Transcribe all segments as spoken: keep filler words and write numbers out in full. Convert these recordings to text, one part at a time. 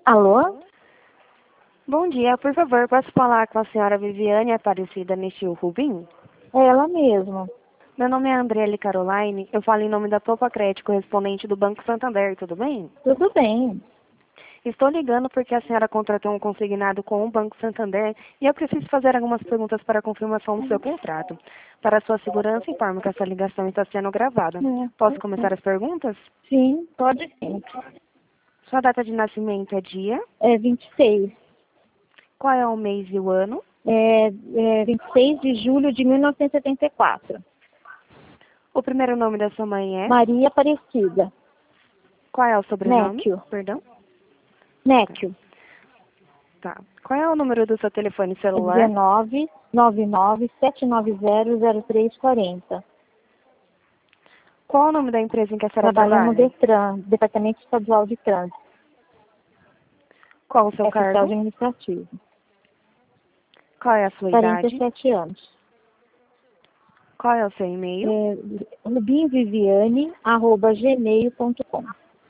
Alô? Bom dia, por favor, posso falar com a senhora Viviane Aparecida Nishio Rubim? É ela mesma. Meu nome é Andriele Caroline, eu falo em nome da Topa Crédito, correspondente do Banco Santander, tudo bem? Tudo bem. Estou ligando porque a senhora contratou um consignado com o Banco Santander e eu preciso fazer algumas perguntas para a confirmação do seu contrato. Para sua segurança, informo que essa ligação está sendo gravada. Posso começar as perguntas? Sim, pode sim. Sua data de nascimento é dia? É vinte e seis. Qual é o mês e o ano? É, é vinte e seis de julho de mil novecentos e setenta e quatro. O primeiro nome da sua mãe é? Maria Aparecida. Qual é o sobrenome? Néquio. Perdão? Néquio. Tá. Qual é o número do seu telefone É celular? dezenove, noventa e nove, sete nove zero, zero três quatro zero. Qual é o nome da empresa em que a senhora Trabalho no trabalha? DETRAN, Departamento Estadual de Trânsito. Qual o seu Oficial cargo? administrativo. Qual é a sua quarenta e idade? sete anos. Qual é o seu e-mail? É rubinviviane arroba gmail ponto com.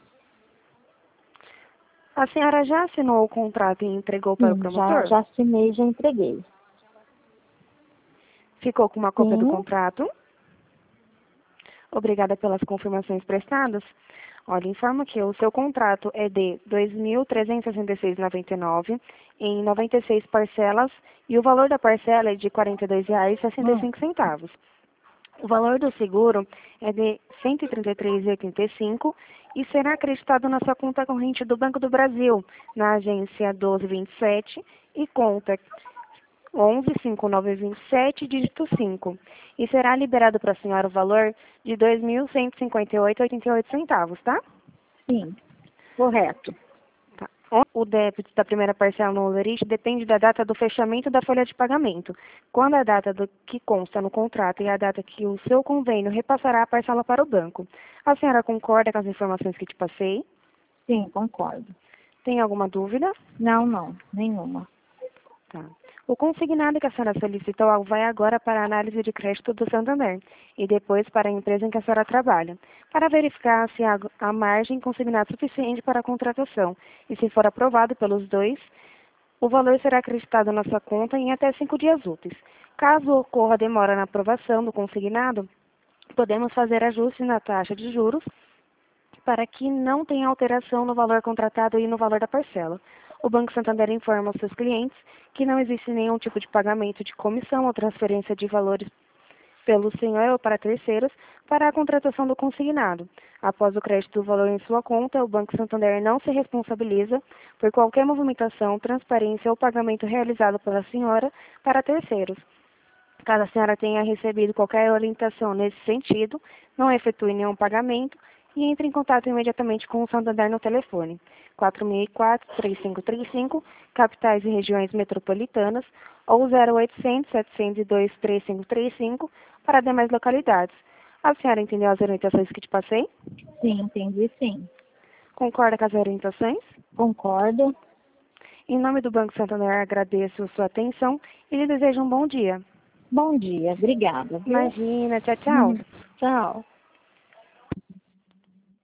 A senhora já assinou o contrato e entregou para o Sim, já, promotor? já assinei, já entreguei. Ficou com uma cópia do Sim, contrato? Obrigada pelas confirmações prestadas. Olha, informo que o seu contrato é de dois mil trezentos e sessenta e seis reais e noventa e nove centavos em noventa e seis parcelas e o valor da parcela é de quarenta e dois reais e sessenta e cinco centavos. O valor do seguro é de cento e trinta e três reais e oitenta e cinco centavos e será acreditado na sua conta corrente do Banco do Brasil, na agência mil duzentos e vinte e sete e conta onze cinco nove dois sete, dígito cinco. E será liberado para a senhora o valor de dois mil cento e cinquenta e oito reais e oitenta e oito centavos, tá? sim, correto. Tá. O débito da primeira parcela no Olerite depende da data do fechamento da folha de pagamento. Quando a data do que consta no contrato e a data que o seu convênio repassará a parcela para o banco. A senhora concorda com as informações que te passei? Sim, concordo. Tem alguma dúvida? Não, não, nenhuma. Tá. O consignado que a senhora solicitou vai agora para a análise de crédito do Santander e depois para a empresa em que a senhora trabalha, para verificar se há a margem consignada suficiente para a contratação e, se for aprovado pelos dois, o valor será acreditado na sua conta em até cinco dias úteis. Caso ocorra demora na aprovação do consignado, podemos fazer ajustes na taxa de juros para que não tenha alteração no valor contratado e no valor da parcela. O Banco Santander informa aos seus clientes que não existe nenhum tipo de pagamento de comissão ou transferência de valores pelo senhor ou para terceiros para a contratação do consignado. Após o crédito do valor em sua conta, o Banco Santander não se responsabiliza por qualquer movimentação, transferência ou pagamento realizado pela senhora para terceiros. Caso a senhora tenha recebido qualquer orientação nesse sentido, não efetue nenhum pagamento e entre em contato imediatamente com o Santander no telefone quatro seis quatro, três cinco três cinco, capitais e regiões metropolitanas, ou zero oitocentos, setecentos e dois, três cinco três cinco para demais localidades. A senhora entendeu as orientações que te passei? Sim, entendi, sim. Concorda com as orientações? Concordo. Em nome do Banco Santander, agradeço sua atenção e lhe desejo um bom dia. Bom dia, obrigada. Viu? Imagina, tchau, tchau. Tchau.